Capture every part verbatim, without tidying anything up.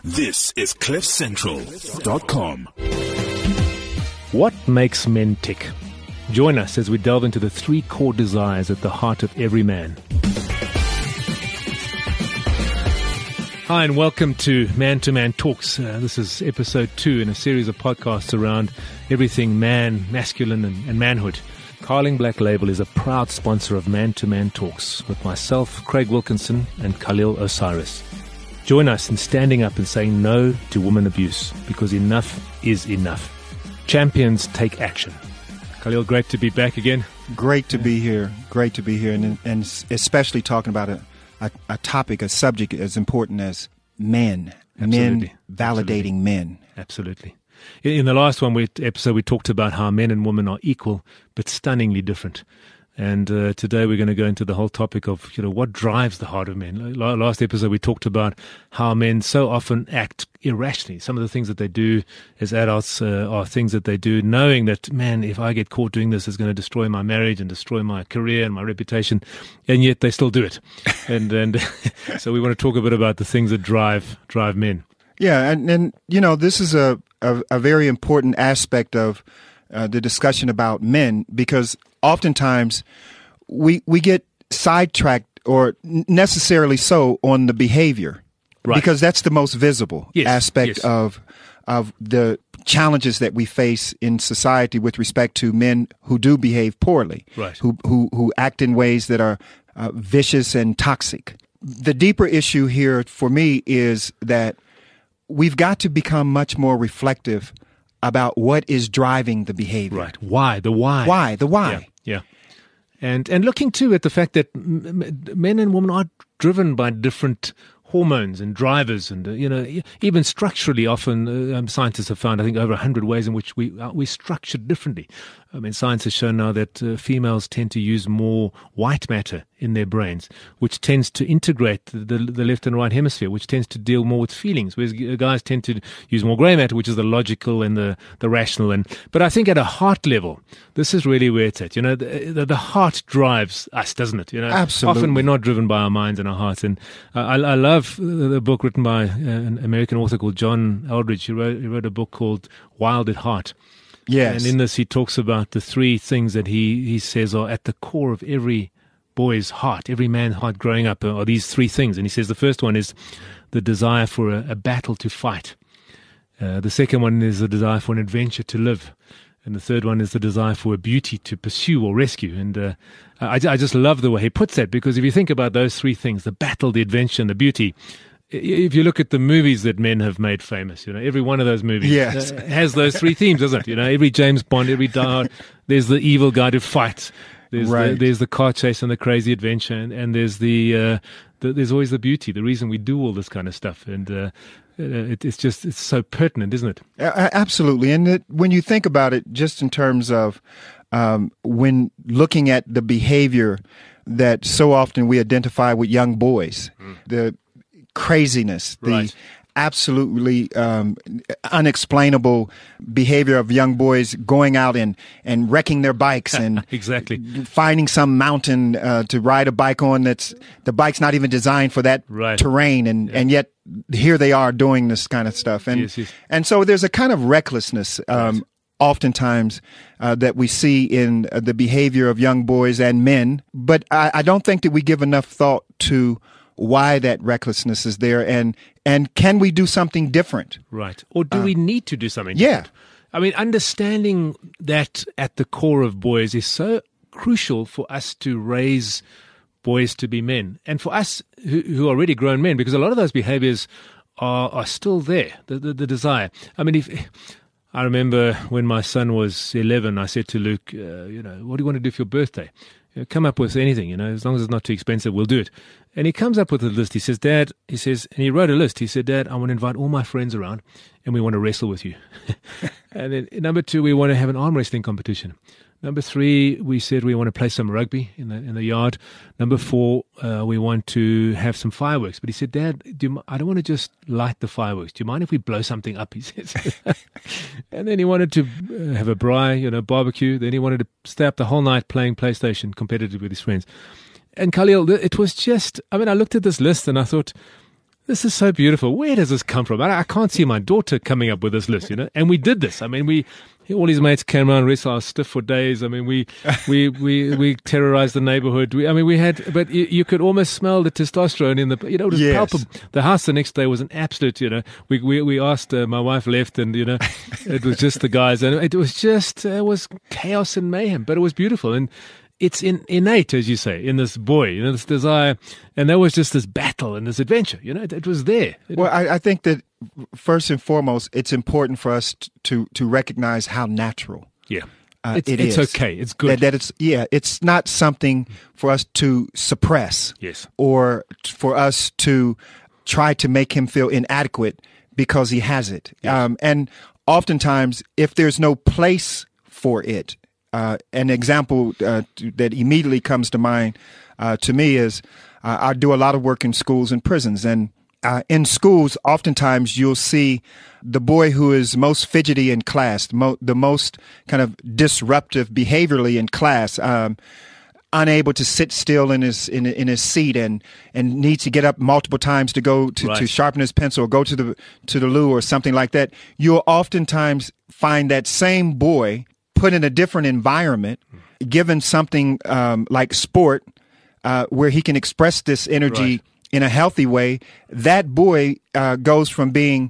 This is cliff central dot com. What makes men tick? Join us as we delve into the three core desires at the heart of every man. Hi, and welcome to Man to Man Talks. Uh, this is episode two in a series of podcasts around everything man, masculine, and, and manhood. Carling Black Label is a proud sponsor of Man to Man Talks with myself, Craig Wilkinson, and Khalil Osiris. Join us in standing up and saying no to woman abuse, because enough is enough. Champions take action. Khalil, great to be back again. Great to be here. Great to be here, and and especially talking about a, a, a topic, a subject as important as men. Absolutely. Men validating Absolutely. men. Absolutely. In the last one we, episode, we talked about how men and women are equal, but stunningly different. And uh, today we're going to go into the whole topic of, you know, what drives the heart of men. Last episode we talked about how men so often act irrationally. Some of the things that they do as adults uh, are things that they do knowing that, man, if I get caught doing this, it's going to destroy my marriage and destroy my career and my reputation. And yet they still do it. and and so we want to talk a bit about the things that drive drive men. Yeah, and, and you know, this is a, a, a very important aspect of uh, the discussion about men, because oftentimes we we get sidetracked, or necessarily so, on the behavior, right? Because that's the most visible yes, aspect yes. of of the challenges that we face in society with respect to men who do behave poorly, right? Who who who act in ways that are uh, vicious and toxic. The deeper issue here for me is that we've got to become much more reflective about what is driving the behavior. Right. Why? The why. Why? The why. Yeah. yeah. And and looking too at the fact that m- m- men and women are driven by different hormones and drivers, and uh, you know, even structurally, often uh, um, scientists have found, I think, over a hundred ways in which we uh, we structured differently. I mean, science has shown now that uh, females tend to use more white matter in their brains, which tends to integrate the, the, the left and right hemisphere, which tends to deal more with feelings, whereas guys tend to use more grey matter, which is the logical and the, the rational. And but I think at a heart level, this is really where it's at. You know, the, the, the heart drives us, doesn't it? You know, absolutely. Often we're not driven by our minds and our hearts. And uh, I, I love the book written by an American author called John Eldridge. He wrote, he wrote a book called Wild at Heart. Yes. And in this, he talks about the three things that he, he says are at the core of every boy's heart, every man's heart growing up, are these three things. And he says the first one is the desire for a, a battle to fight. Uh, the second one is the desire for an adventure to live. And the third one is the desire for a beauty to pursue or rescue. And uh, I, I just love the way he puts that, because if you think about those three things, the battle, the adventure, and the beauty, if you look at the movies that men have made famous, you know, every one of those movies yes. uh, has those three themes, doesn't it? You know, every James Bond, every Die Hard, there's the evil guy who fights. There's right. the, there's the car chase and the crazy adventure, and, and there's the, uh, the there's always the beauty, the reason we do all this kind of stuff, and uh, it, it's just it's so pertinent, isn't it? Uh, absolutely, and it, when you think about it, just in terms of um, when looking at the behavior that so often we identify with young boys, mm. the craziness, the right. absolutely um, unexplainable behavior of young boys going out and, and wrecking their bikes and exactly finding some mountain uh, to ride a bike on that's the bike's not even designed for that right. terrain, and, yeah. and yet here they are doing this kind of stuff. And yes, yes. and so there's a kind of recklessness um, right. oftentimes uh, that we see in uh, the behavior of young boys and men, but I, I don't think that we give enough thought to why that recklessness is there, and and can we do something different? Right. Or do uh, we need to do something yeah. different? I mean, understanding that at the core of boys is so crucial for us to raise boys to be men, and for us who, who are already grown men, because a lot of those behaviors are, are still there, the, the, the desire. I mean, if I remember when my son was eleven, I said to Luke, uh, you know, what do you want to do for your birthday? You know, come up with anything, you know, as long as it's not too expensive, we'll do it. And he comes up with a list. He says, Dad, he says, and he wrote a list. He said, Dad, I want to invite all my friends around and we want to wrestle with you. And then number two, we want to have an arm wrestling competition. Number three, we said we want to play some rugby in the in the yard. Number four, uh, we want to have some fireworks. But he said, Dad, do you, I don't want to just light the fireworks. Do you mind if we blow something up? He says. And then he wanted to uh, have a braai, you know, barbecue. Then he wanted to stay up the whole night playing PlayStation competitively with his friends. And Khalil, it was just, I mean, I looked at this list and I thought, This is so beautiful. Where does this come from? I, I can't see my daughter coming up with this list, you know. And we did this. I mean, we all his mates came around, wrestled our stiff for days. I mean, we we we we terrorized the neighborhood. We, I mean, we had, but you, you could almost smell the testosterone in the, you know, it was Yes. palpable. The house the next day was an absolute, you know. We we we asked, uh, my wife left, and you know, it was just the guys, and it was just uh, it was chaos and mayhem, but it was beautiful. And it's in, innate, as you say, in this boy, you know, this desire. And there was just this battle and this adventure, you know, it, it was there. It- Well, I, I think that first and foremost, it's important for us t- to to recognize how natural yeah. uh, it's it it's is. okay. It's good. That, that it's yeah, it's not something for us to suppress. Yes. Or t- for us to try to make him feel inadequate because he has it. Um, and oftentimes, if there's no place for it, uh, an example uh, t- that immediately comes to mind uh, to me is uh, I do a lot of work in schools and prisons, and uh, in schools, oftentimes you'll see the boy who is most fidgety in class, the, mo- the most kind of disruptive behaviorally in class. Um, unable to sit still in his in, in his seat and and needs to get up multiple times to go to, Right. to sharpen his pencil or go to the to the loo or something like that, you'll oftentimes find that same boy put in a different environment, given something um, like sport, uh, where he can express this energy Right. in a healthy way. That boy uh, goes from being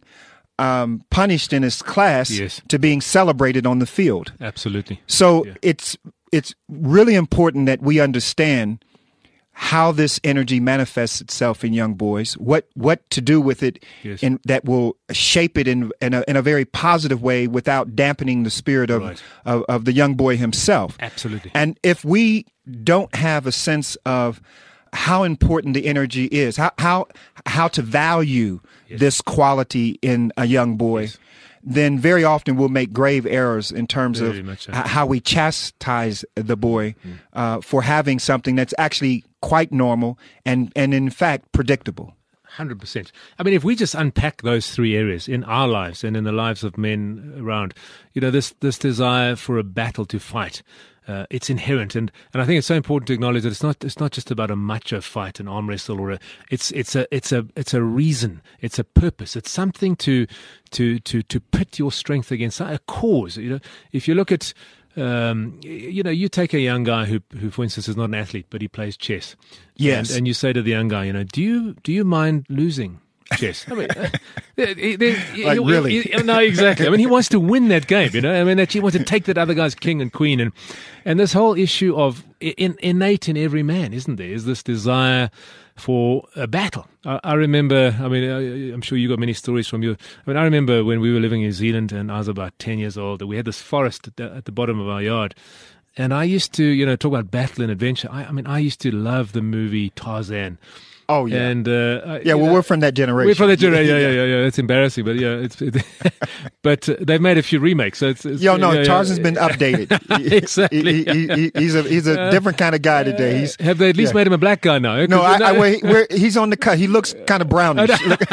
um, punished in his class Yes. to being celebrated on the field. Absolutely. So Yeah. it's it's really important that we understand how this energy manifests itself in young boys, what what to do with it, Yes. and that will shape it in in a, in a very positive way without dampening the spirit of, Right. of of the young boy himself. Absolutely. And if we don't have a sense of how important the energy is, how how how to value Yes. this quality in a young boy, Yes. then very often we'll make grave errors in terms Very of much so. h- how we chastise the boy uh, for having something that's actually quite normal and, and in fact predictable. one hundred percent. I mean, if we just unpack those three areas in our lives and in the lives of men around, you know, this this desire for a battle to fight, uh, it's inherent, and, and I think it's so important to acknowledge that it's not it's not just about a macho fight, an arm wrestle, or a it's it's a it's a it's a reason, it's a purpose, it's something to to to to pit your strength against a cause. You know, if you look at um, y- you know, you take a young guy who, who, for instance, is not an athlete, but he plays chess. Yes. And, and you say to the young guy, you know, do you do you mind losing chess? I mean, uh, they- they- Like, you- really? you- no, exactly. I mean, he wants to win that game. You know, I mean, that he wants to take that other guy's king and queen, and and this whole issue of in, innate in every man, isn't there? Is this desire for a battle? I, I remember. I mean, I, I'm sure you got many stories from you. I mean, I remember when we were living in New Zealand, and I was about ten years old, and we had this forest at the, at the bottom of our yard. And I used to, you know, talk about battle and adventure. I, I mean, I used to love the movie Tarzan. Oh, yeah. And uh, I- yeah, you well, know, we're from that generation. we're from that generation. Yeah, yeah, yeah, yeah. It's embarrassing, but yeah, it's. It, but uh, they've made a few remakes. So it's. it's Yo, no, yeah, yeah. Tarzan's been updated. Exactly. He- he- he- he's a he's a different kind of guy today. He's Have they at least yeah. made him a black guy now? no, 'Cause, I, you know- I, wait, we're, he's on the cut. He looks kind of brownish.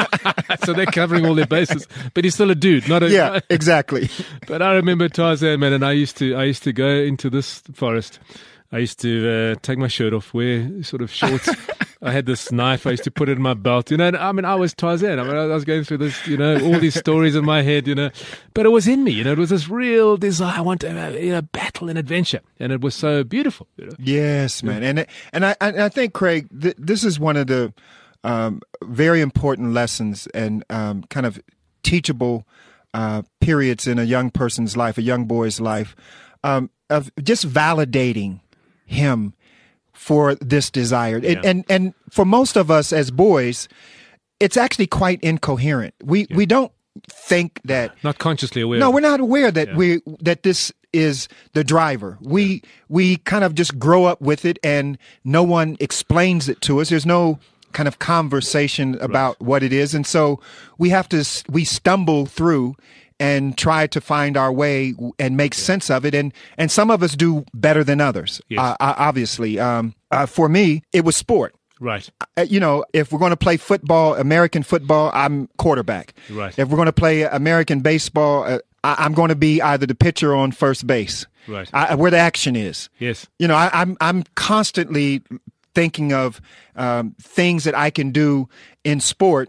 so they're covering all their bases, but he's still a dude, not a. Yeah, exactly. But I remember Tarzan, man, and I used to I used to go into this forest. I used to uh, take my shirt off, wear sort of shorts. I had this knife. I used to put it in my belt. You know, and, I mean, I was Tarzan. I mean, I was going through this, you know, all these stories in my head, you know. But it was in me, you know. It was this real desire. I want to, uh, you know, battle and adventure. And it was so beautiful, you know. Yes, man, and and I and I think, Craig, th- this is one of the um, very important lessons and um, kind of teachable uh, periods in a young person's life, a young boy's life, um, of just validating him for this desire. It, Yeah. and and for most of us as boys, it's actually quite incoherent. We we don't think that. Not consciously aware. No, of we're it. not aware that Yeah. we that this is the driver. We we kind of just grow up with it, and no one explains it to us. There's no kind of conversation about what it is, and so we have to s- we stumble through and try to find our way and make sense of it. And and some of us do better than others. Yes. Uh, uh, obviously, um, uh, for me, it was sport. Right. Uh, you know, if we're going to play football, American football, I'm quarterback. Right. If we're going to play American baseball, uh, I, I'm going to be either the pitcher or on first base. Right. I, where the action is. Yes. You know, I, I'm I'm constantly thinking of um, things that I can do in sport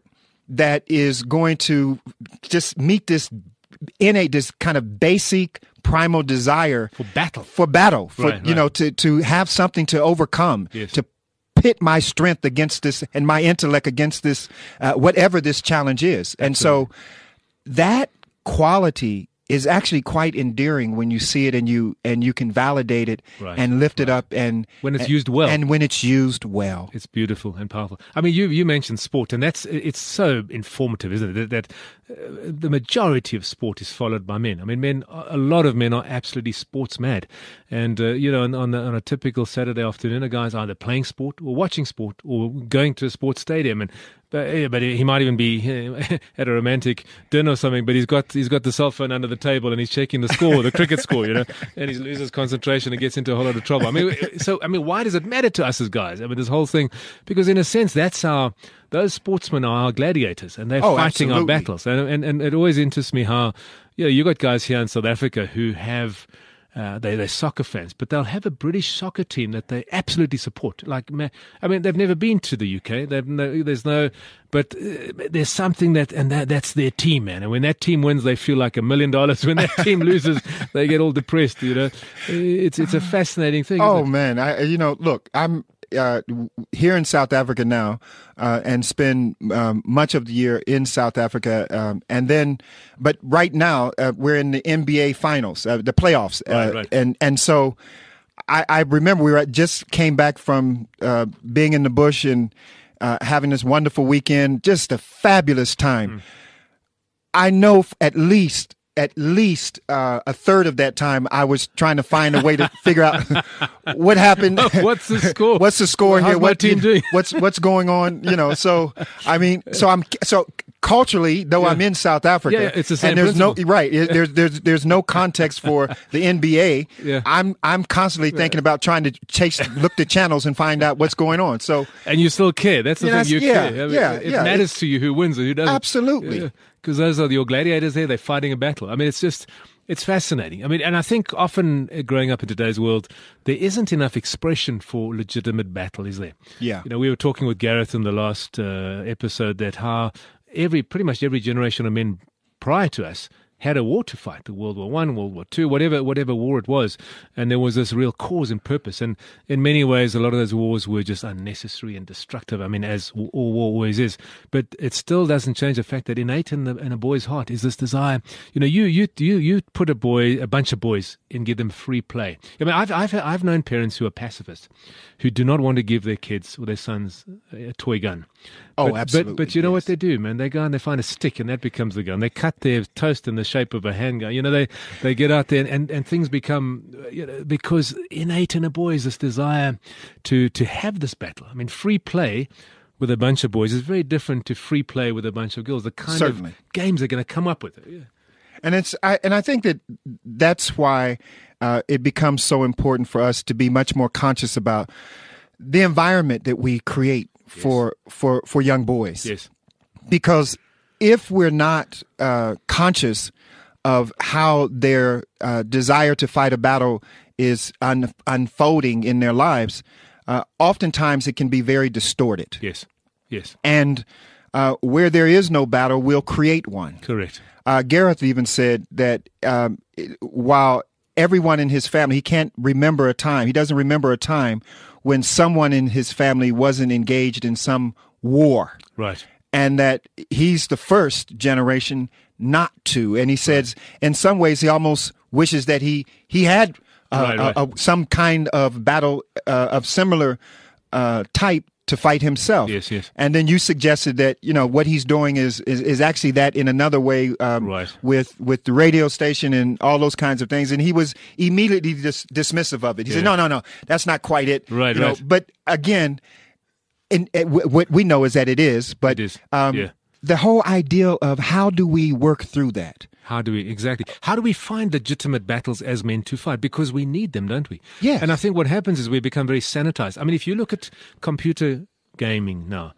that is going to just meet this innate, this kind of basic primal desire for battle, for battle, for right, you right. know, to to have something to overcome, yes. to pit my strength against this and my intellect against this, uh, whatever this challenge is. And Absolutely. so that quality is actually quite endearing when you see it and you and you can validate it Right, and lift it right. up and When it's and- used well. and when it's used well. It's beautiful and powerful. I mean, you you mentioned sport, and that's it's so informative, isn't it? That, that uh, the majority of sport is followed by men. I mean, men. A lot of men are absolutely sports mad, and uh, you know, on on, the, on a typical Saturday afternoon, a guy's either playing sport or watching sport or going to a sports stadium, and. But, yeah, but he might even be uh, at a romantic dinner or something. But he's got he's got the cell phone under the table and he's checking the score, the cricket score, you know. And he loses concentration and gets into a whole lot of trouble. I mean, so I mean, why does it matter to us as guys? I mean, this whole thing, because in a sense, that's our those sportsmen are our gladiators, and they're Oh, fighting our absolutely. battles. And, and and it always interests me how you know you got guys here in South Africa who have. Uh, they, they're soccer fans, but they'll have a British soccer team that they absolutely support. Like, ma- I mean, they've never been to the U K. They've no, there's no, but uh, there's something that, and that, that's their team, man. And when that team wins, they feel like a million dollars. When that team loses, they get all depressed. You know, it's it's a fascinating thing. Oh isn't it? man, I you know, look, I'm uh, here in South Africa now, uh, and spend um, much of the year in South Africa, um, and then, but right now uh, we're in the N B A finals, uh, the playoffs, uh, Right, right. and and so I, I remember we were at, just came back from uh, being in the bush and uh, having this wonderful weekend, just a fabulous time. Mm. I know f- at least. At least uh, a third of that time, I was trying to find a way to figure out what happened. What's the score? What's the score How's here? my What team doing? What's what's going on? You know. So I mean, so I'm so culturally, though Yeah. I'm in South Africa, Yeah, yeah, it's the same and there's principle. no right. it- There's there's there's no context for the N B A. Yeah. I'm I'm constantly thinking about trying to chase, look the channels and find out what's going on. So And you still care. That's the Yeah, thing. You yeah, care. I mean, yeah, it yeah. matters to you who wins and who doesn't. Absolutely. Because those are your gladiators there. They're fighting a battle. I mean, it's just, it's fascinating. I mean, and I think often uh, growing up in today's world, there isn't enough expression for legitimate battle, is there? Yeah. You know, we were talking with Gareth in the last uh, episode that how every, pretty much every generation of men prior to us had a war to fight, the World War One, World War Two, whatever whatever war it was, and there was this real cause and purpose. And in many ways, a lot of those wars were just unnecessary and destructive. I mean, as all war always is. But it still doesn't change the fact that innate in, the, in a boy's heart is this desire. You know, you you you you put a boy, a bunch of boys, and give them free play. I mean, I've I've I've known parents who are pacifists, who do not want to give their kids or their sons a toy gun. Oh, but, absolutely, But, but you know yes. what they do, man? They go and they find a stick, and that becomes the gun. They cut their toast in the shape of a handgun. You know, they, they get out there, and, and, and things become, uh, you know, because innate in a boy is this desire to, to have this battle. I mean, free play with a bunch of boys is very different to free play with a bunch of girls. The kind Certainly. of games they're going to come up with. Yeah. And it's I, and I think that that's why uh, it becomes so important for us to be much more conscious about the environment that we create for for for young boys. Yes. Because if we're not uh, conscious of how their uh, desire to fight a battle is un- unfolding in their lives, uh, oftentimes it can be very distorted. Yes. Yes. And uh, where there is no battle, we'll create one. Correct. Uh, Gareth even said that um, while everyone in his family, he can't remember a time, he doesn't remember a time when someone in his family wasn't engaged in some war. Right. And that he's the first generation not to. And he says, in some ways, he almost wishes that he he had uh, Right, right. A, a, some kind of battle uh, of similar uh, type to fight himself. Yes, yes. And then you suggested that, you know, what he's doing is is, is actually that in another way um, Right. with with the radio station and all those kinds of things. And he was immediately dis- dismissive of it. He Yeah. said, no, no, no, that's not quite it. Right, you know, right. But again, and, and w- what we know is that it is. But It is, um, yeah. the whole idea of how do we work through that? How do we, exactly, how do we find legitimate battles as men to fight? Because we need them, don't we? Yes. And I think what happens is we become very sanitized. I mean, if you look at computer gaming now,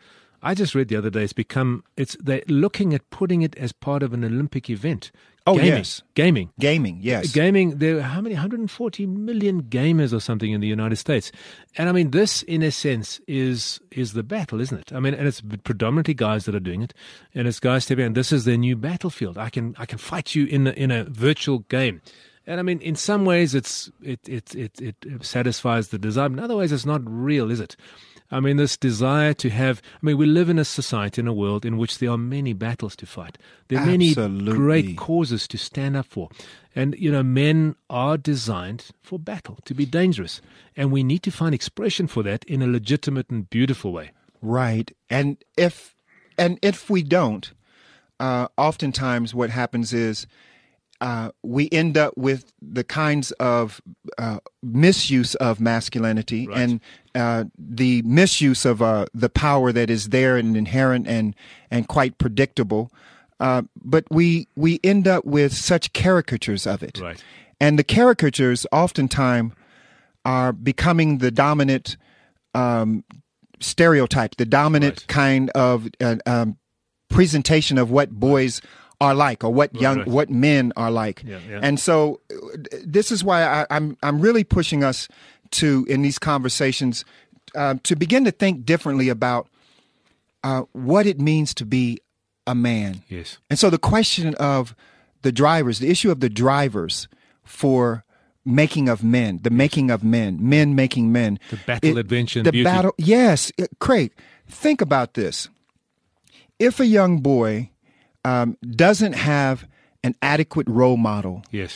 I just read the other day it's become it's they're looking at putting it as part of an Olympic event. Oh, gaming, yes. Gaming. Gaming, yes. Gaming, there are how many? one hundred forty million gamers or something in the United States. And I mean, this, in a sense, is is the battle, isn't it? I mean, and it's predominantly guys that are doing it. And it's guys stepping in, this is their new battlefield. I can I can fight you in a, in a virtual game. And I mean, in some ways, it's it, it, it, it satisfies the desire. In other ways, it's not real, is it? I mean, this desire to have, I mean, we live in a society, in a world in which there are many battles to fight. There are Absolutely. many great causes to stand up for. And, you know, men are designed for battle, to be dangerous. And we need to find expression for that in a legitimate and beautiful way. Right. And if, and if we don't, uh, oftentimes what happens is, Uh, we end up with the kinds of uh, misuse of masculinity right. and uh, the misuse of uh, the power that is there and inherent and and quite predictable. Uh, but we we end up with such caricatures of it, right. and the caricatures oftentimes are becoming the dominant um, stereotype, the dominant right. kind of uh, um, presentation of what boys are like, or what young, right. what men are like. Yeah, yeah. And so this is why I, I'm, I'm really pushing us to, in these conversations, uh, to begin to think differently about uh, what it means to be a man. Yes. And so the question of the drivers, the issue of the drivers for making of men, the making of men, men making men. The battle, it, adventure, and the beauty. battle. Yes. It, Craig, think about this. If a young boy Um, doesn't have an adequate role model yes.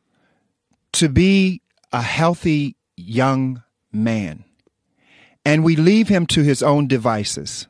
to be a healthy young man, and we leave him to his own devices,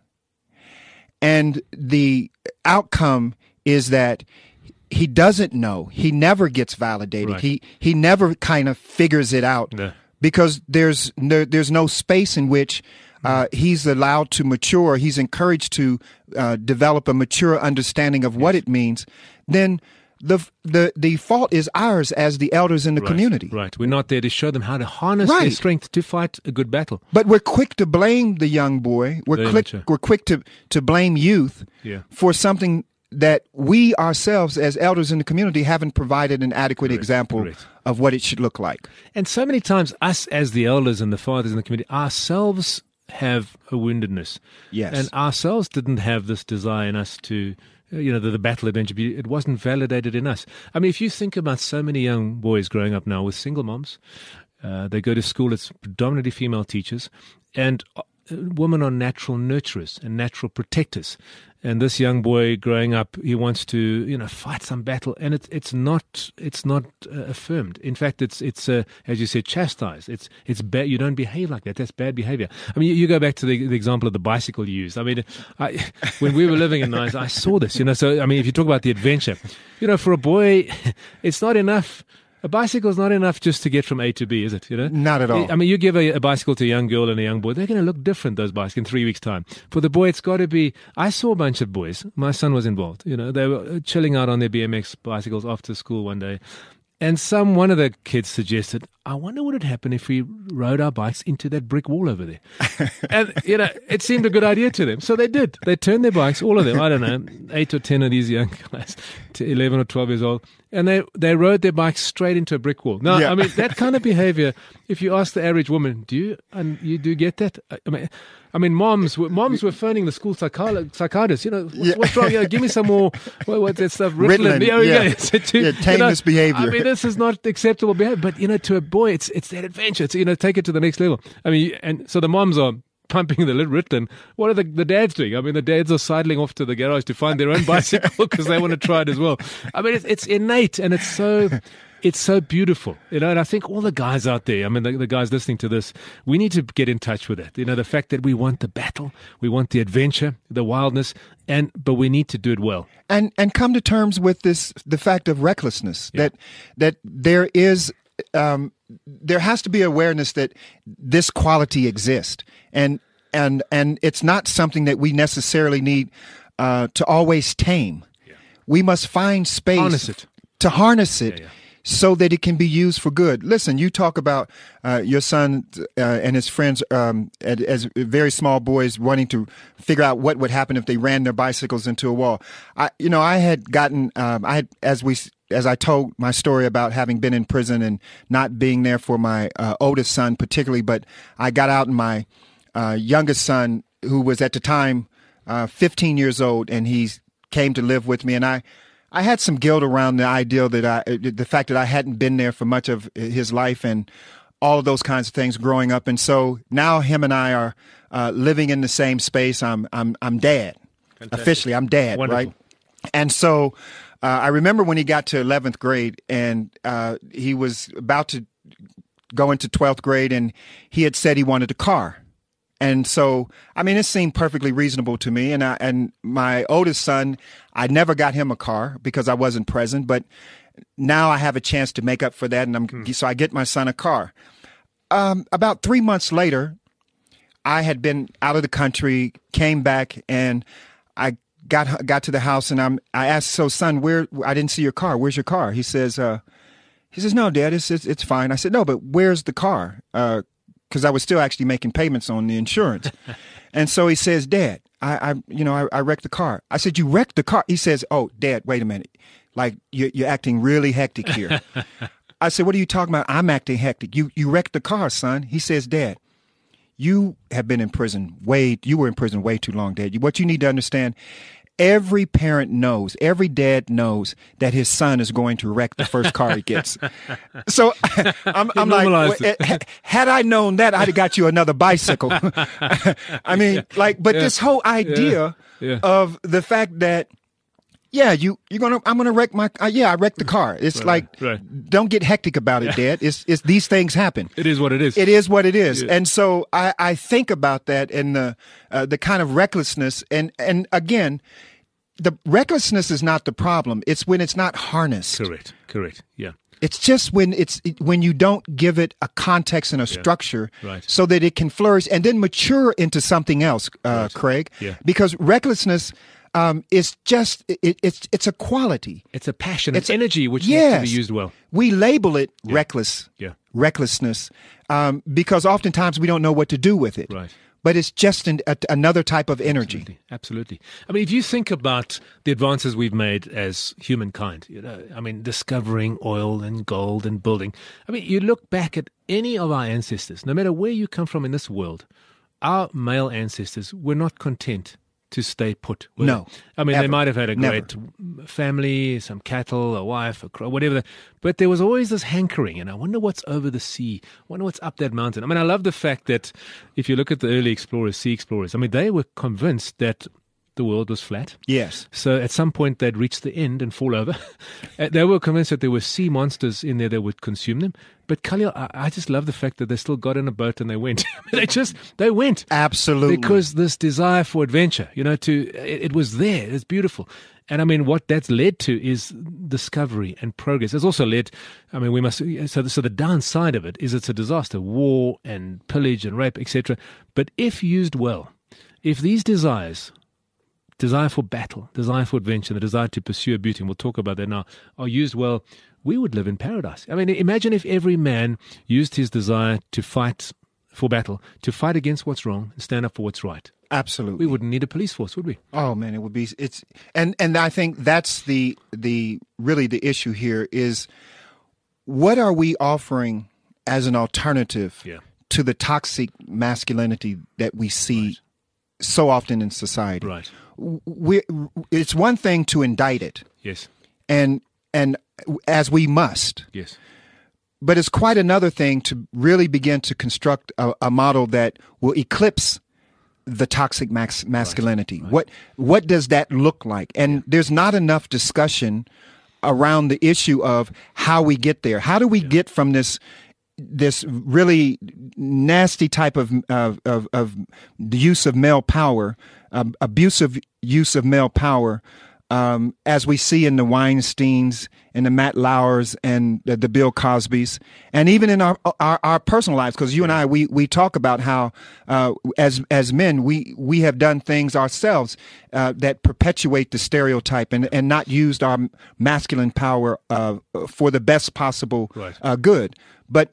and the outcome is that he doesn't know, he never gets validated, right. he he never kind of figures it out, No. because there's no, there's no space in which Uh, he's allowed to mature. He's encouraged to uh, develop a mature understanding of what yes. it means. Then the the the fault is ours as the elders in the right. community. Right. We're not there to show them how to harness their Right. strength to fight a good battle. But we're quick to blame the young boy. We're Very quick. much so. We're quick to to blame youth Yeah. for something that we ourselves, as elders in the community, haven't provided an adequate Correct. example Correct. of what it should look like. And so many times, us as the elders and the fathers in the community, ourselves have a woundedness. Yes. And ourselves didn't have this desire in us to, you know, the, the battle adventure. It wasn't validated in us. I mean, if you think about so many young boys growing up now with single moms, uh, they go to school, it's predominantly female teachers, and uh, women are natural nurturers and natural protectors. And this young boy growing up, he wants to, you know, fight some battle, and it's it's not it's not uh, affirmed. In fact, it's it's uh, as you said, chastised. It's it's bad. You don't behave like that. That's bad behavior. I mean, you, you go back to the, the example of the bicycle you used. I mean, I, when we were living in Nice, I saw this. You know, so I mean, if you talk about the adventure, you know, for a boy, it's not enough. A bicycle is not enough just to get from A to B, is it? You know, Not at all. I mean, you give a, a bicycle to a young girl and a young boy, they're going to look different, those bicycles, in three weeks' time. For the boy, it's got to be, I saw a bunch of boys, my son was involved, you know, they were chilling out on their B M X bicycles after school one day. And some, one of the kids suggested, I wonder what would happen if we rode our bikes into that brick wall over there. And, you know, it seemed a good idea to them. So they did. They turned their bikes, all of them, I don't know, eight or ten of these young guys, to eleven or twelve years old. And they, they rode their bikes straight into a brick wall. Now, Yeah. I mean, that kind of behavior, if you ask the average woman, do you, and you do get that? I mean, I mean, moms were, moms were phoning the school psycholo- psychiatrist. You know, what's, Yeah. what's wrong? You know, give me some more, what, what's that stuff? Ritalin, There we yeah. go. So to, Yeah, tame you know, this behavior. I mean, this is not acceptable behavior. But, you know, to a boy, it's it's that adventure. It's, you know, take it to the next level. I mean, and so the moms are pumping the Ritalin. What are the, the dads doing? I mean, the dads are sidling off to the garage to find their own bicycle because they want to try it as well. I mean, it's, it's innate, and it's so... It's so beautiful, you know, and I think all the guys out there, I mean, the, the guys listening to this, we need to get in touch with that. You know, the fact that we want the battle, we want the adventure, the wildness, and but we need to do it well. and and come to terms with this, the fact of recklessness, Yeah. that that there is um, there has to be awareness that this quality exists, and and and it's not something that we necessarily need uh, to always tame. Yeah. We must find space Harness it. to harness it. Yeah, yeah. so that it can be used for good. Listen, you talk about uh, your son uh, and his friends um, as very small boys wanting to figure out what would happen if they ran their bicycles into a wall. I, you know, I had gotten, um, I had, as we, as I told my story about having been in prison and not being there for my uh, oldest son particularly, but I got out and my uh, youngest son, who was at the time uh, fifteen years old, and he came to live with me, and I. I had some guilt around the idea that I, the fact that I hadn't been there for much of his life and all of those kinds of things growing up. And so now him and I are uh, living in the same space. I'm, I'm, I'm dad. Fantastic. Officially, I'm dad, Wonderful. Right? And so uh, I remember when he got to eleventh grade and uh, he was about to go into twelfth grade, and he had said he wanted a car. And so, I mean, it seemed perfectly reasonable to me. And I, and my oldest son, I never got him a car because I wasn't present. But now I have a chance to make up for that. And I'm, mm. so I get my son a car. Um, about three months later, I had been out of the country, came back, and I got got to the house. And I'm, I asked, so son, where, I didn't see your car. Where's your car? He says, uh, he says, no, Dad, it's, it's, it's fine. I said, no, but where's the car? Uh, because I was still actually making payments on the insurance. And so he says, Dad, I, I you know, I, I wrecked the car. I said, you wrecked the car? He says, oh, Dad, wait a minute. Like, you're, you're acting really hectic here. I said, what are you talking about? I'm acting hectic. You you wrecked the car, son. He says, Dad, you have been in prison way, you were in prison way too long, Dad. What you need to understand, every parent knows, every dad knows that his son is going to wreck the first car he gets. So I'm, I'm like, had I known that, I'd have got you another bicycle. I mean, like, but yeah. this whole idea yeah. Yeah. of the fact that, yeah, you, you're going to, I'm going to wreck my, uh, yeah, I wrecked the car. It's right, like, right. don't get hectic about it, yeah. Dad. It's, it's, these things happen. It is what it is. It is what it is. Yeah. And so I, I think about that and the, uh, the kind of recklessness. And, and again, the recklessness is not the problem. It's when it's not harnessed. Correct. Correct. Yeah. It's just when it's when you don't give it a context and a yeah. structure right. so that it can flourish and then mature into something else, uh, right. Craig. Yeah. Because recklessness um, is just it, it's it's a quality. It's a passion. It's, it's energy which yes. needs to be used well. We label it yeah. reckless. Yeah. Recklessness um, because oftentimes we don't know what to do with it. Right. But it's just an, a, another type of energy. Absolutely. Absolutely. I mean, if you think about the advances we've made as humankind, you know, I mean, discovering oil and gold and building. I mean, you look back at any of our ancestors, no matter where you come from in this world, our male ancestors were not content to stay put. No. They? I mean, ever. they might have had a Never. great family, some cattle, a wife, a crow, whatever. But there was always this hankering, and I wonder what's over the sea. I wonder what's up that mountain. I mean, I love the fact that if you look at the early explorers, sea explorers, I mean, they were convinced that the world was flat. Yes. So at some point they'd reach the end and fall over. They were convinced that there were sea monsters in there that would consume them. But Khalil, I, I just love the fact that they still got in a boat and they went. they just, they went. Absolutely. Because this desire for adventure, you know, to it, it was there. It's beautiful. And I mean, what that's led to is discovery and progress. It's also led, I mean, we must, so the, so the downside of it is it's a disaster, war and pillage and rape, et cetera. But if used well, if these desires, desire for battle, desire for adventure, the desire to pursue beauty, and we'll talk about that now, are used well, we would live in paradise. I mean, imagine if every man used his desire to fight for battle, to fight against what's wrong and stand up for what's right. Absolutely. We wouldn't need a police force, would we? Oh man, it would be, it's, and, and I think that's the, the, really the issue here is what are we offering as an alternative yeah. to the toxic masculinity that we see right. so often in society? Right. We, it's one thing to indict it. Yes. And, and as we must. Yes. But it's quite another thing to really begin to construct a, a model that will eclipse the toxic max, masculinity. Right. Right. What what does that look like? And yeah. there's not enough discussion around the issue of how we get there. How do we yeah. get from this this really nasty type of of of, of the use of male power, um, abusive use of male power, um, as we see in the Weinsteins and the Matt Lauers and the, the Bill Cosbys, and even in our our, our personal lives, because you and I, we we talk about how uh, as as men we we have done things ourselves uh, that perpetuate the stereotype and and not used our masculine power uh, for the best possible Right. uh, good. But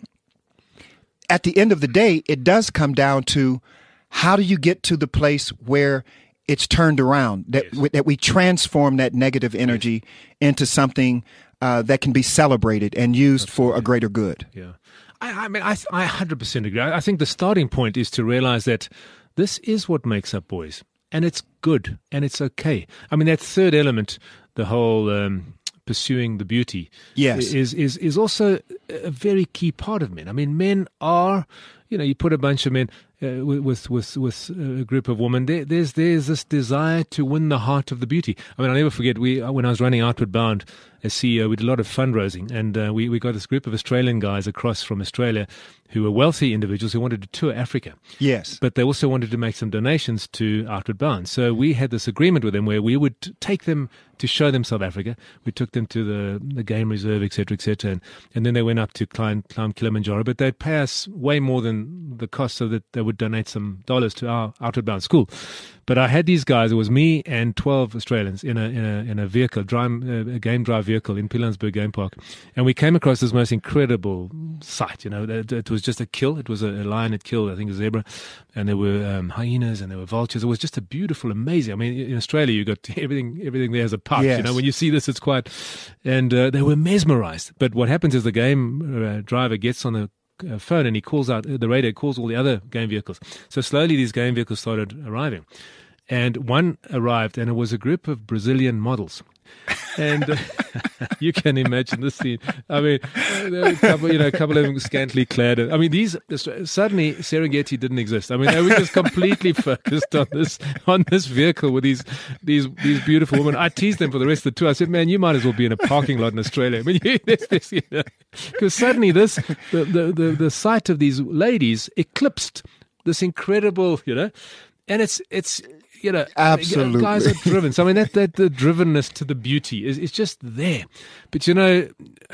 at the end of the day, it does come down to how do you get to the place where it's turned around, that Yes. we, that we transform that negative energy into something uh, that can be celebrated and used for a greater good. Yeah. I, I mean, I, I one hundred percent agree. I, I think the starting point is to realize that this is what makes up boys, and it's good, and it's okay. I mean, that third element, the whole um, pursuing the beauty, Yes. is, is, is also a very key part of men. I mean, men are, you know, you put a bunch of men uh, with, with, with a group of women, there, there's, there's this desire to win the heart of the beauty. I mean, I'll never forget, we, when I was running Outward Bound as C E O, we did a lot of fundraising, and uh, we, we got this group of Australian guys across from Australia who were wealthy individuals who wanted to tour Africa. Yes. But they also wanted to make some donations to Outward Bound. So we had this agreement with them where we would take them to show them South Africa. We took them to the, the game reserve, et cetera, et cetera. And, and then they went up to climb, climb Kilimanjaro. But they'd pay us way more than the cost so that they would donate some dollars to our Outward Bound school. But I had these guys, it was me and twelve Australians in a in a, in a vehicle, drive, a game drive vehicle in Pilanesberg Game Park. And we came across this most incredible sight. You know, it, it was just a kill. It was a, a lion that killed, I think, a zebra. And there were um, hyenas and there were vultures. It was just a beautiful, amazing. I mean, in Australia, you got everything, everything there has a punch. Yes. You know, when you see this, it's quite, and uh, they were mesmerized. But what happens is the game uh, driver gets on the uh, phone and he calls out, uh, the radio calls all the other game vehicles. So slowly these game vehicles started arriving. And one arrived, and it was a group of Brazilian models. And uh, you can imagine this scene. I mean, there were a couple, you know, a couple of them scantily clad. I mean, these suddenly Serengeti didn't exist. I mean, they were just completely focused on this on this vehicle with these these these beautiful women. I teased them for the rest of the tour. I said, "Man, you might as well be in a parking lot in Australia." I mean, because you know, suddenly this the, the the the sight of these ladies eclipsed this incredible, you know, and it's it's. You know, Absolutely. guys are driven. So I mean, that, that the drivenness to the beauty is, is just there. But you know,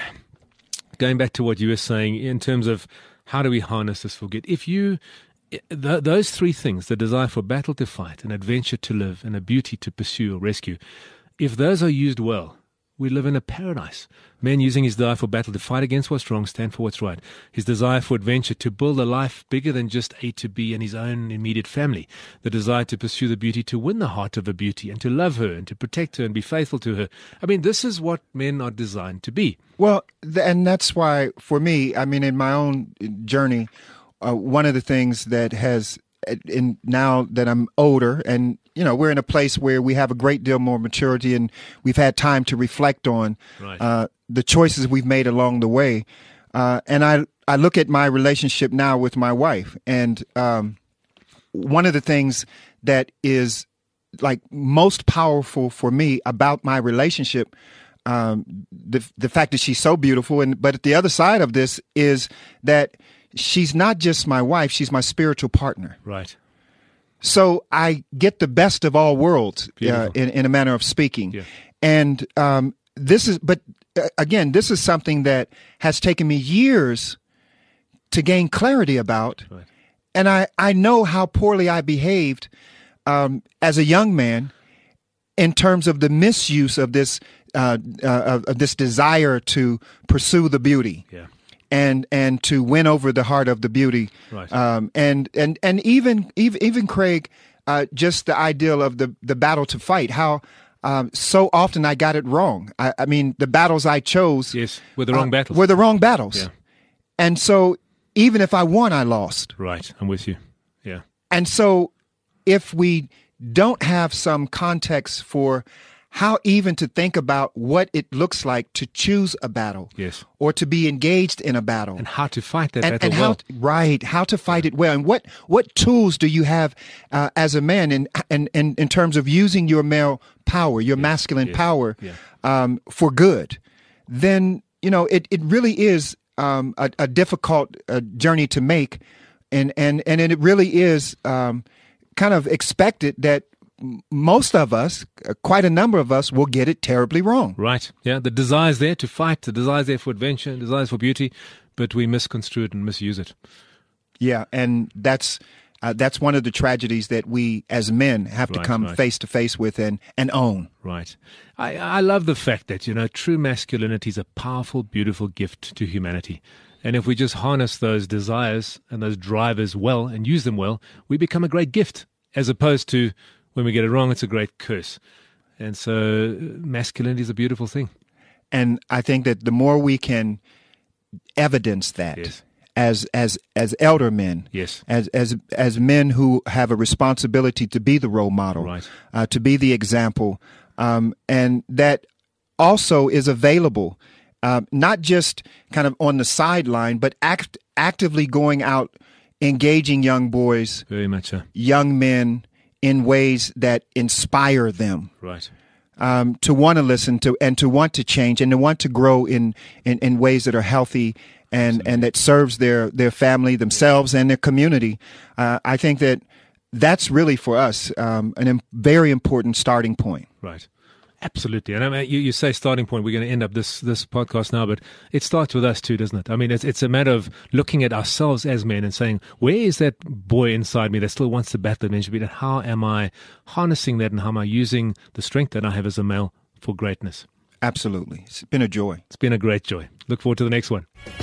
going back to what you were saying in terms of how do we harness this for good? If you, th- those three things, the desire for battle to fight, an adventure to live, and a beauty to pursue or rescue, if those are used well, we live in a paradise. Man using his desire for battle to fight against what's wrong, stand for what's right. His desire for adventure to build a life bigger than just A to B and his own immediate family. The desire to pursue the beauty, to win the heart of a beauty and to love her and to protect her and be faithful to her. I mean, this is what men are designed to be. Well, th- and that's why, for me, I mean, in my own journey, uh, one of the things that has, in now that I'm older, and you know, we're in a place where we have a great deal more maturity, and we've had time to reflect on Right. uh, the choices we've made along the way. Uh, and I, I look at my relationship now with my wife, and um, one of the things that is like most powerful for me about my relationship, um, the the fact that she's so beautiful, and but the other side of this is that she's not just my wife; she's my spiritual partner. Right. So I get the best of all worlds, uh, Beautiful. in, in a manner of speaking. Yeah. And um, this is, but uh, again, this is something that has taken me years to gain clarity about. Right. And I, I know how poorly I behaved um, as a young man in terms of the misuse of this uh, uh, of, of this desire to pursue the beauty. Yeah. And and to win over the heart of the beauty, Right. um, and and and even even even Craig, uh, just the ideal of the the battle to fight. How um, so often I got it wrong. I, I mean, the battles I chose, Yes, were the wrong uh, battles. Were the wrong battles, Yeah. and so even if I won, I lost. Right. I'm with you. Yeah. And so if we don't have some context for how even to think about what it looks like to choose a battle, Yes. or to be engaged in a battle, And how to fight that and, battle and how well. right how to fight it well, and what what tools do you have uh, as a man in, in in in terms of using your male power, your masculine yes, power, yeah. um, for good? Then you know it it really is um, a, a difficult uh, journey to make, and and and it really is um, kind of expected that m- most of us, uh, quite a number of us, will get it terribly wrong. Right. Yeah. The desire's there to fight, the desire's there for adventure, the desire's for beauty, but we misconstrue it and misuse it. Yeah, and that's uh, that's one of the tragedies that we as men have to Right, come right. face to face with and, and own. Right. I, I love the fact that, you know, true masculinity is a powerful, beautiful gift to humanity. And if we just harness those desires and those drivers well and use them well, we become a great gift, as opposed to when we get it wrong, it's a great curse. And so masculinity is a beautiful thing. And I think that the more we can evidence that Yes. as as as elder men, Yes. as as as men who have a responsibility to be the role model, Right. uh, to be the example, um, and that also is available, uh, not just kind of on the sideline, but act, actively going out, engaging young boys, Very much so. young men in ways that inspire them. Right. Um, to want to listen to and to want to change and to want to grow in, in, in ways that are healthy and, and that serves their, their family, themselves, and their community. Uh, I think that that's really for us um, a im- very important starting point. Right. Absolutely. And I mean, you, you say starting point, we're going to end up this, this podcast now, but it starts with us too, doesn't it? I mean, it's, it's a matter of looking at ourselves as men and saying, where is that boy inside me that still wants to battle and be? And how am I harnessing that, and how am I using the strength that I have as a male for greatness? Absolutely. It's been a joy. It's been a great joy. Look forward to the next one.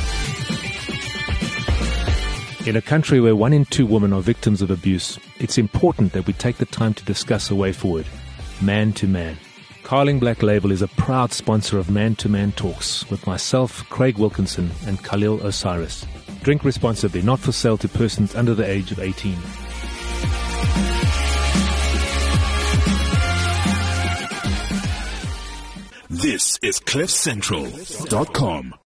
In a country where one in two women are victims of abuse, it's important that we take the time to discuss a way forward, man to man. Carling Black Label is a proud sponsor of Man to Man Talks with myself, Craig Wilkinson, and Khalil Osiris. Drink responsibly, not for sale to persons under the age of eighteen. This is cliff central dot com.